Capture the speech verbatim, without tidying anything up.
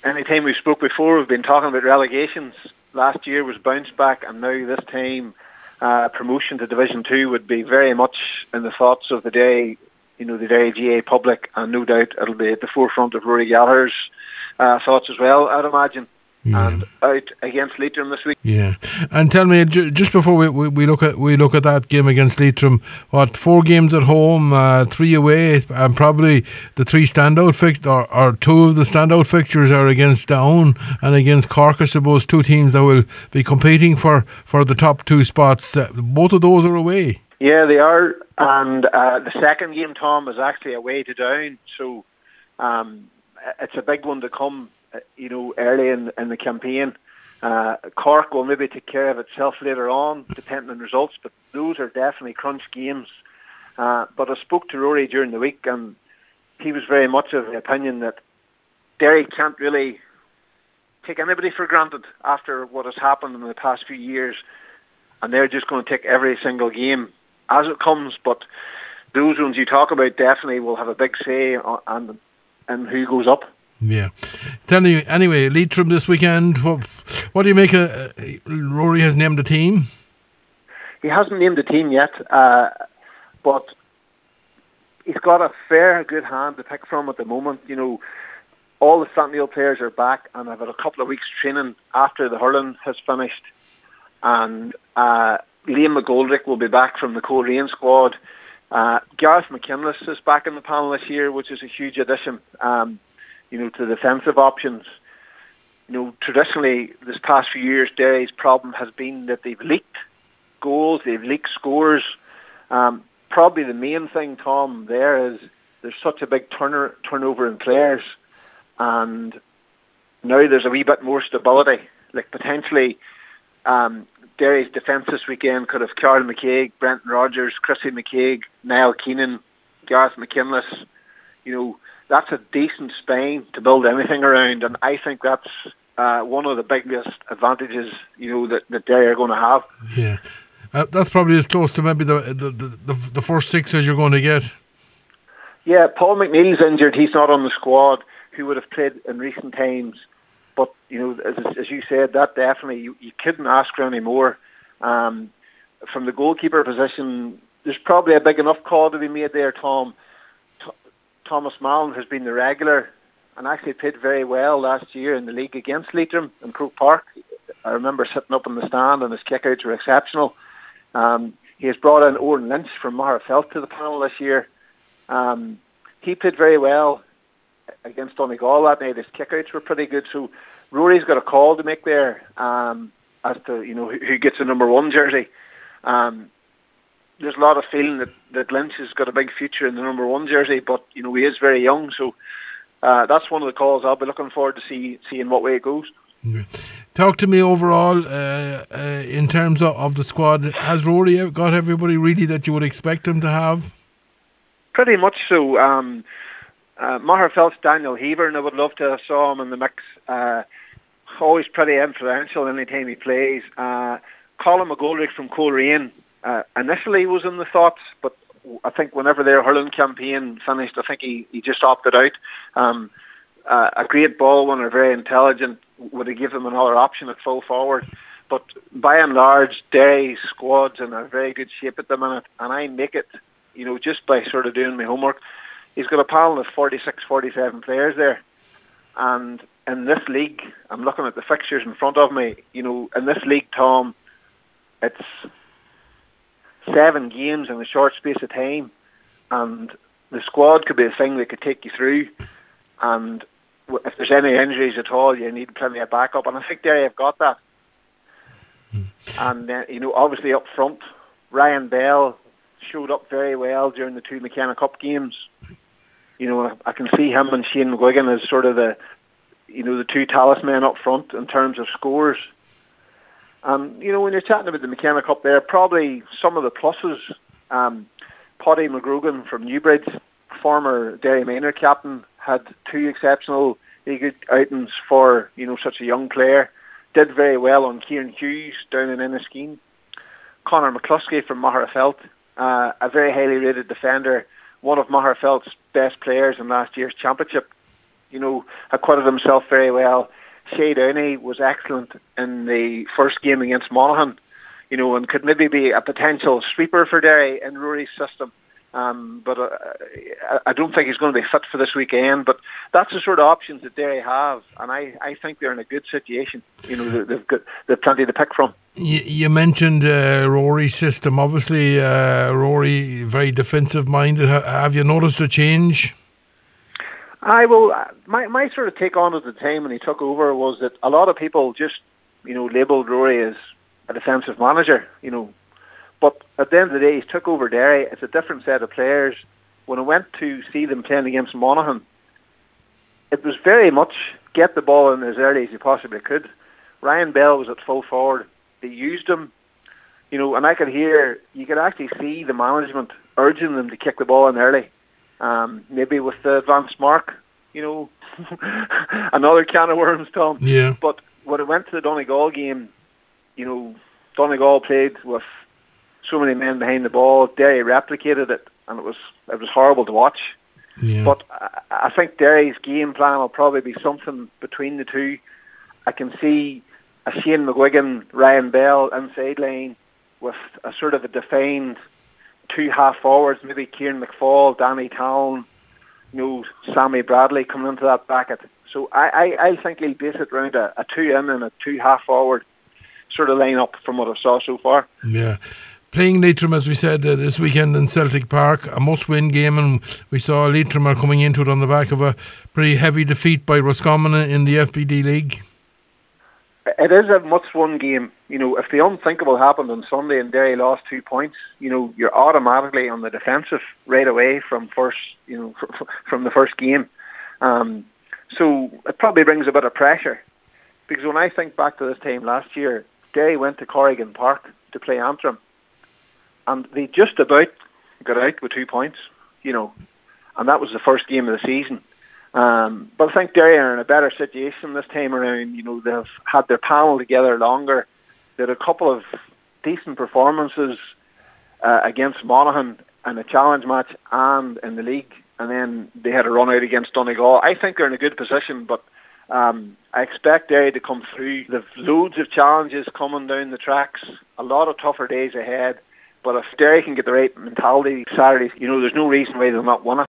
anytime we spoke before, we've been talking about relegations. Last year was bounce back, and now this time uh, promotion to Division Two would be very much in the thoughts of the day, you know, the Derry G A public, and no doubt it'll be at the forefront of Rory Gallagher's uh, thoughts as well, I'd imagine. Yeah. And out against Leitrim this week. Yeah, and tell me, j- just before we, we, we look at we look at that game against Leitrim, what four games at home, uh, three away, and probably the three standout fixtures, or, or two of the standout fixtures are against Down and against Cork. I suppose two teams that will be competing for, for the top two spots. Uh, both of those are away. Yeah, they are, and uh, the second game, Tom, is actually away to Down, so um, it's a big one to come. You know, early in, in the campaign. Uh, Cork will maybe take care of itself later on, depending on results, but those are definitely crunch games. Uh, but I spoke to Rory during the week, and he was very much of the opinion that Derry can't really take anybody for granted after what has happened in the past few years, and they're just going to take every single game as it comes. But those ones you talk about definitely will have a big say on, on, on who goes up. Yeah. Tell me, anyway, Leitrim this weekend, what, what do you make of, uh, Rory has named a team? He hasn't named a team yet, uh, but he's got a fair good hand to pick from at the moment. You know, all the Frontmeal players are back, and I've had a couple of weeks training after the hurling has finished, and uh, Liam McGoldrick will be back from the Coleraine squad. Uh, Gareth McKinless is back in the panel this year, which is a huge addition. Um, you know, to the defensive options. You know, traditionally, this past few years, Derry's problem has been that they've leaked goals, they've leaked scores. Um, probably the main thing, Tom, there is there's such a big turner, turnover in players, and now there's a wee bit more stability. Like, potentially, um, Derry's defence this weekend could have Carl McCaig, Brenton Rodgers, Chrissy McCaig, Niall Keenan, Gareth McKinless. You know, that's a decent spine to build anything around, and I think that's uh, one of the biggest advantages, you know, that, that Derry are going to have. Yeah, uh, that's probably as close to maybe the, the the the first six as you're going to get. Yeah, Paul McNeil's injured; he's not on the squad. Who would have played in recent times? But you know, as, as you said, that definitely you, you couldn't ask for any more. Um, from the goalkeeper position, there's probably a big enough call to be made there, Tom. Thomas Mallon has been the regular and actually played very well last year in the league against Leitrim in Croke Park. I remember sitting up in the stand and his kickouts were exceptional. Um, he has brought in Owen Lynch from Magherafelt to the panel this year. Um, he played very well against Donegal that night. His kickouts were pretty good. So Rory's got a call to make there um, as to, you know, who, who gets the number one jersey. Um, There's a lot of feeling that, that Lynch has got a big future in the number one jersey, but you know he is very young, so uh, that's one of the calls I'll be looking forward to see seeing what way it goes. Talk to me overall uh, uh, in terms of, of the squad. Has Rory got everybody really that you would expect him to have? Pretty much so. Um, uh, Magherfelt's Daniel Heaver, and I would love to have saw him in the mix. Uh, always pretty influential any time he plays. Uh, Colin McGoldrick from Coleraine. Uh, initially was in the thoughts, but I think whenever their hurling campaign finished, I think he, he just opted out. Um, uh, a great ball winner, very intelligent, would have given him another option at full forward. But by and large, Derry's squad's in a very good shape at the minute, and I make it, you know, just by sort of doing my homework. He's got a panel of forty-six, forty-seven players there, and in this league, I'm looking at the fixtures in front of me. You know, in this league, Tom, it's seven games in a short space of time, and the squad could be a thing that could take you through, and if there's any injuries at all, you need plenty of backup, and I think Derry have got that. Mm. And uh, you know, obviously up front, Ryan Bell showed up very well during the two McKenna Cup games. You know, I can see him and Shane McGuigan as sort of the, you know, the two talisman up front in terms of scores. Um, you know, when you're chatting about the McKenna Cup there, probably some of the pluses, um, Paddy McGrogan from Newbridge, former Derry Minor captain, had two exceptional good outings for, you know, such a young player. Did very well on Kieran Hughes down in Enniskeane. Conor McCluskey from Magherafelt, uh, a very highly rated defender, one of Magherfelt's best players in last year's championship. you know, acquitted himself very well. Shea Downey was excellent in the first game against Monaghan, you know, and could maybe be a potential sweeper for Derry in Rory's system. Um, but uh, I don't think he's going to be fit for this weekend. But that's the sort of options that Derry have, and I, I think they're in a good situation. You know, they've got they've plenty to pick from. You, you mentioned uh, Rory's system. Obviously, uh, Rory very defensive minded. Have you noticed a change? I will. My my sort of take on at the time when he took over was that a lot of people just, you know, labelled Rory as a defensive manager. You know. But at the end of the day, he took over Derry. It's a different set of players. When I went to see them playing against Monaghan, it was very much get the ball in as early as you possibly could. Ryan Bell was at full forward. They used him, you know, and I could hear, you could actually see the management urging them to kick the ball in early. Um, maybe with the advanced mark, you know, another can of worms, Tom. Yeah. But when I went to the Donegal game, you know, Donegal played with so many men behind the ball. Derry replicated it, and it was it was horrible to watch. Yeah. But I, I think Derry's game plan will probably be something between the two. I can see a Shane McGuigan, Ryan Bell inside line with a sort of a defined two half forwards, maybe Kieran McFall, Danny Town, you know, Sammy Bradley coming into that bracket. So I, I, I think he'll base it around a, a two in and a two half forward sort of line up from what I saw so far. Yeah. Playing Leitrim, as we said, uh, this weekend in Celtic Park, a must-win game, and we saw Leitrim are coming into it on the back of a pretty heavy defeat by Roscommon in the F B D League. It is a must-win game. You know, if the unthinkable happened on Sunday and Derry lost two points, you know, you're automatically on the defensive right away from first, you know, from the first game. Um, so it probably brings a bit of pressure, because when I think back to this time last year, Derry went to Corrigan Park to play Antrim, and they just about got out with two points, you know, and that was the first game of the season. Um, but I think Derry are in a better situation this time around. You know, they've had their panel together longer. They had a couple of decent performances uh, against Monaghan in a challenge match and in the league, and then they had a run out against Donegal. I think they're in a good position, but um, I expect Derry to come through. They've loads of challenges coming down the tracks, a lot of tougher days ahead. But if Derry can get the right mentality Saturday, you know, there's no reason why they'll not win it.